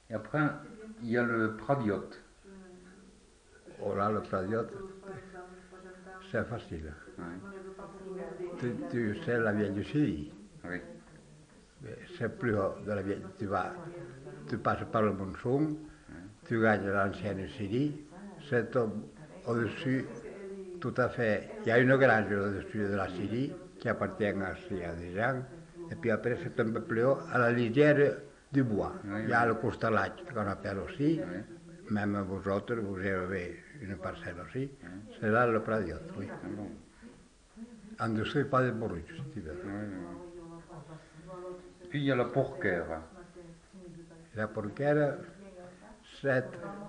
Et après, il y a le Pradiote. Oh là, le Pradiote, c'est facile. Ouais. Tu sais la vieille Syrie. Oui. C'est plus haut de la vieille. Tu passes par le Monson, tu gagnes l'ancienne Syrie, c'est au-dessus, tout à fait. Il y a une grange au-dessus de la Syrie qui appartient à des gens, et puis après c'est un peu plus haut, à la lisière du bois. Oui, Il y a oui. le Coustalac qu'on appelle aussi, Oui. même vous autres, vous avez une parcelle aussi, c'est là le Pradiote, oui. Ah bon. En dessous, pas de bourruche, si tu veux. Oui, oui. Puis il y a la Pourquère. La porquera, c'est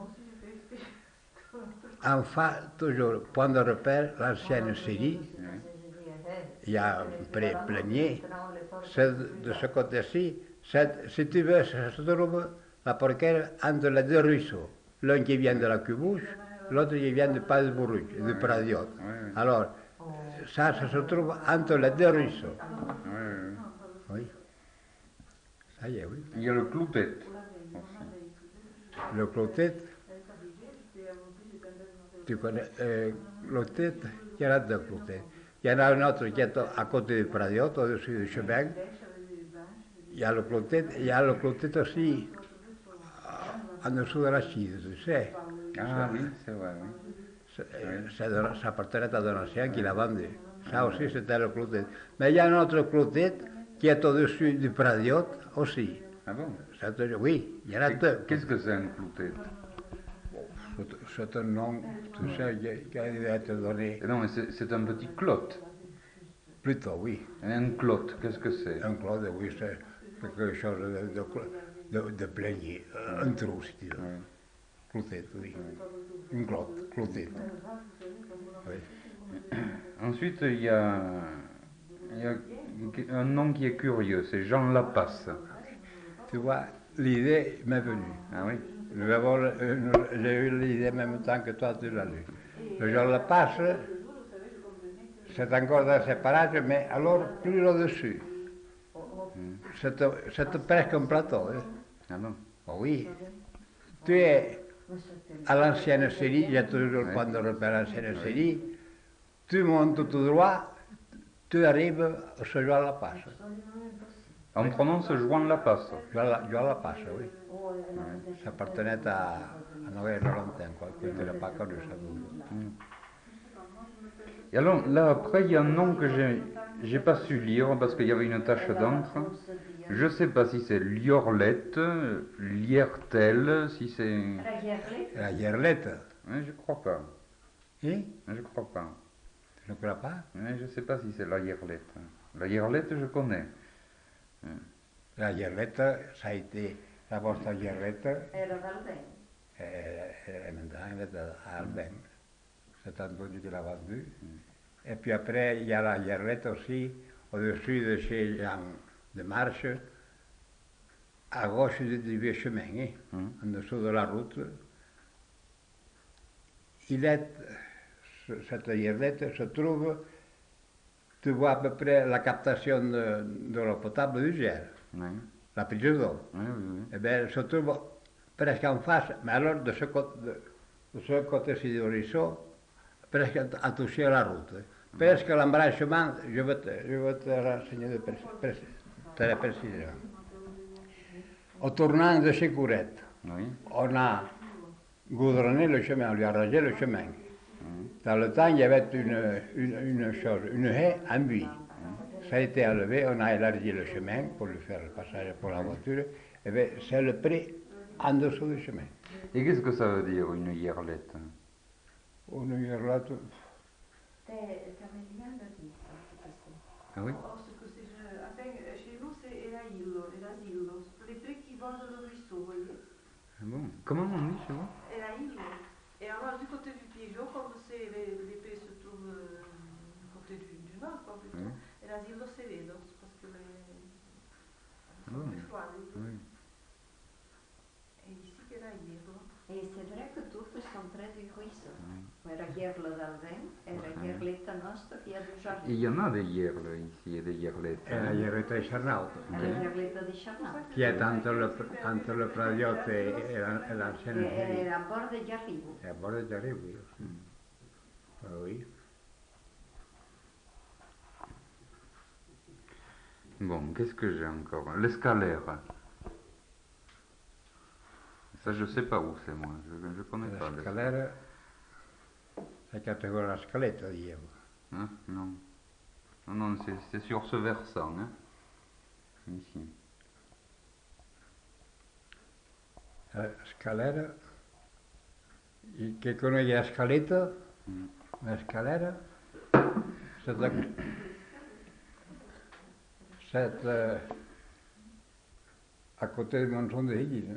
enfin toujours point de repère, l'ancienne Syrie. Oui. Il y a un plénier. C'est de ce côté-ci. Si tu veux, ça se trouve la porquera entre les deux ruisseaux. L'un qui vient de la Cubouche, l'autre qui vient de Pas-de-Bourruche, du Pradiote. Oui, oui. Alors, ça se trouve entre les deux ruisseaux. Oui, oui. Oui. Ça y est, oui. Il y a le Cloutet aussi. Le clotet, tu connais, clotet, il y en a deux clotets. Il y en a un autre qui est à côté du Pradiote, au-dessus du chemin. Il y a le clotet aussi en dessous de la Chise, tu sais. Ah oui, c'est vrai, oui. Ça appartenait à un ancien qui l'a vendu. Ça aussi, c'était le clotet. Mais il y a un autre clotet qui est au-dessus du Pradiote aussi. Ah bon? Oui, il y en a deux. Qu'est-ce que c'est un Cloutet? C'est un nom, tu sais, qui a dû être donné. Non, mais c'est un petit clotte. Plutôt, oui. Et un clotte, qu'est-ce que c'est? Un closet, oui, c'est quelque chose de plénier, un trou, si tu veux. Oui. Clotet, oui. Une clotte, clotet. Oui. Ensuite, il y a un nom qui est curieux, c'est Jean Lapasse. Tu vois, l'idée m'est venue. Ah oui? J'ai eu l'idée en même temps que toi, tu l'as lu. Le Jean Lapasse, c'est encore dans ces parages, mais alors plus au-dessus. C'est presque un plateau. Hein. Ah bon? Oh oui. Tu es à l'ancienne Syrie, j'ai toujours le Oui. point de repère à l'ancienne Syrie. Tu montes tout droit, tu arrives à ce Joan Lapasse. On prononce Joan Lapasse. Joan Lapasse, oui. Ça appartenait à Noël Laurentien, quoi, que tu n'as pas connu, ça vous. Et alors, là, après, il y a un nom que j'ai pas su lire parce qu'il y avait une tache d'encre. Je sais pas si c'est Liorlette, Liertel, si c'est... La Guerlette, Oui, je crois pas. hein? Je crois pas. Tu ne crois pas? Oui, je sais pas si c'est la Lierlette. La Lierlette, je connais. La Guerlette, ça a été, la vostra Guerlette, maintenant elle est à Albin. C'est Antonio qui l'a vendue. Et puis après, il y a la Guerlette aussi, au-dessus de chez Jean de Marche, à gauche du vieux chemin, hein, en dessous de la route. Cette Guerlette se trouve, tu vois à peu près la captation de l'eau potable du Gers, Oui, la prise d'eau. oui, oui. Eh bien, elle se trouve presque en face, mais alors de ce côté-ci du ruisseau, presque à toucher la route. Presque l'embranchement, je veux te renseigner très précisément. Au tournant de chez Courette, Oui. on a goudronné le chemin, on lui a arrangé le chemin. Dans le temps, il y avait une haie en buis. Ça a été enlevé, on a élargi le chemin pour lui faire le passage pour la voiture. Et bien, c'est le prix en dessous du chemin. Et qu'est-ce que ça veut dire, une Lierlette? Une Guerlette, Ah oui? Chez nous, c'est l'asilo. Les prix qui vont dans le ruisseau, vous voyez. Ah bon? Comment on dit chez vous? L'asilo. Et alors, du côté du Piégeot, comme les prix se trouvent du côté du nord, quoi, plutôt, Oui. l'asilo, c'est Vedos, parce que Ah bon? plus froid. Oui. Et ici, c'est l'asilo. Et c'est vrai que toutes sont l'entrée du ruisseau. Era Yerla del Vent, era Yerleta nostra qui a du Et jardin. il y en a des yerles ici, et des yerlettes. Era Yerreta de Xarnau, Era Yerleta di Xarnau. que è tanto le pradiote e l'ancienne série. Era a borda de arribo. E a bordo di arrivo io, sì. Oui. Bon, qu'est-ce que j'ai encore? L'escalaire. Ça, je sais pas où c'est, moi. Je connais pas. La scalera, c'est catégorie la scaletta, diciamo. Hein? Non. Non, non, c'est sur ce versant, hein. Ici. La scalera, che conosce la scaletta, la scalera, c'est à côté de Monson de Higues.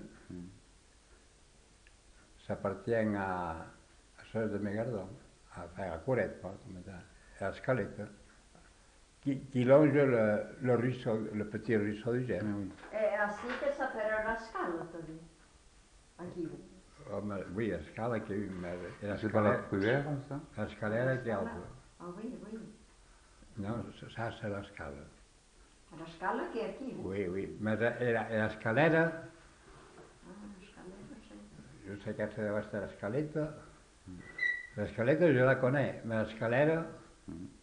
Ça appartient à Sœur de Megardon, à Courette, comme ça, à la scaletta, qui longe le ruisseau, le petit ruisseau du Gers. Ah oui. É assim que s'appelle la scala também. Aqui. Oh, oui, la scala qui est la C'est pas la scalera, pruère, ça? la scalera qui est alta. Ah oui, oui. Non, ça c'est la scala. La scala que é aqui. Oui, oui, mais la scalera, Ah, la scala, não sei. je sais que c'est de la scaletta. La scaletta, je la connais, mais la scalera,